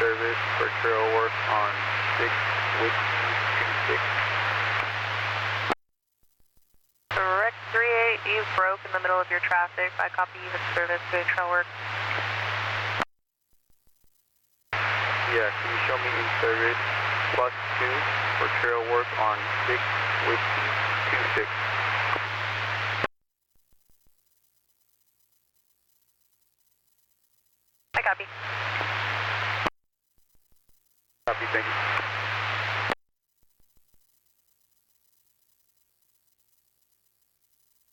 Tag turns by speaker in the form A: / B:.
A: service for trail work on 6 Whiskey 26.
B: Direct 38, you broke in the middle of your traffic. I copy you in service to trail work.
A: Yeah, can you show me in service +2 for trail work on 6 Whiskey 26?
B: I copy.
A: Copy, thank you.